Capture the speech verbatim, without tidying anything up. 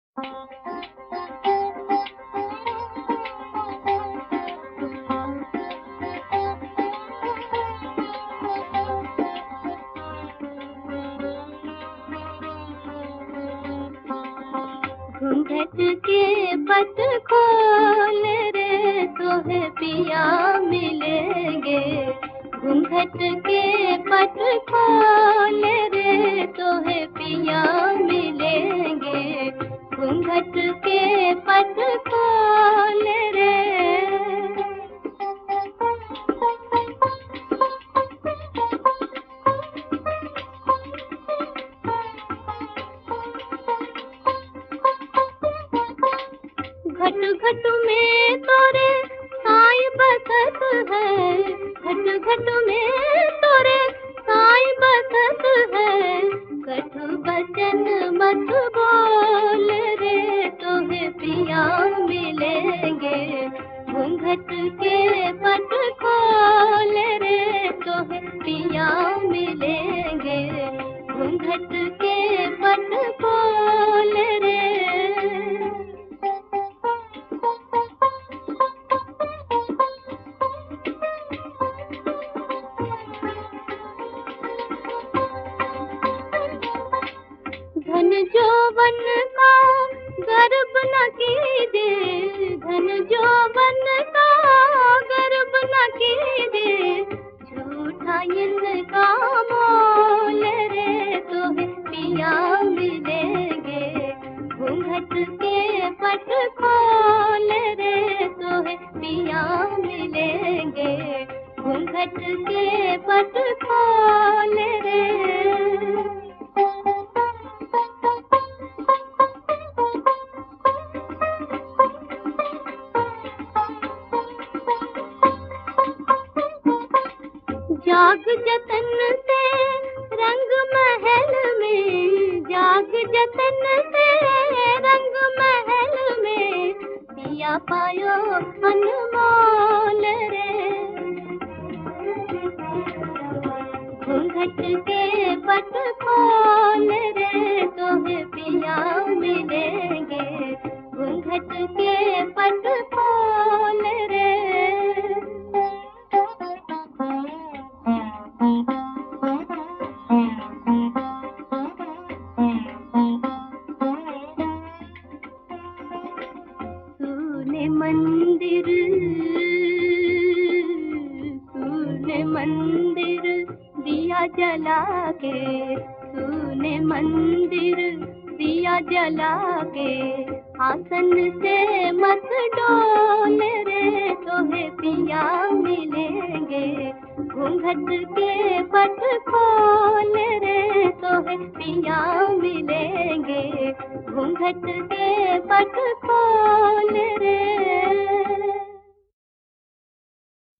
घूंघट के पट खोल रे तोहे पिया मिलेंगे। घूंघट के पट खोल रे तोहे पिया मिलेंगे। घूंघट के पट खोल रे। घट घट में तोरे साईं बसत है। घट घट में तोरे साईं बसत है। कटु बचन मत बोल रे तोहे पिया मिलेंगे। घूंघट के पट खोल रे तोहे पिया मिलेंगे। घूंघट के पट खोल रे। धन जौवन का गर्व न कीजे। धन जौवन का गर्व न कीजे। झूठा इनका मोल रे तोहे पिया मिलेंगे। घूंघट के पट खोल रे तोहे पिया मिलेंगे। घूंघट के पट खोल रे। जाग जतन से रंग महल में। जाग जतन से रंग महल में। पिया पायो अनमोल रे। घूंघट के पट खोल रे तोहे पिया मिलेंगे। घूंघट के पट खोल रे। तूने मंदिर तूने मंदिर दिया जला के। तूने मंदिर दिया जला के। आसन से मत डोल रे तोहे पिया मिलेंगे। घूंघट के पट खोल रे तोहे पिया मिलेंगे। घूंघट के पट खोल रे।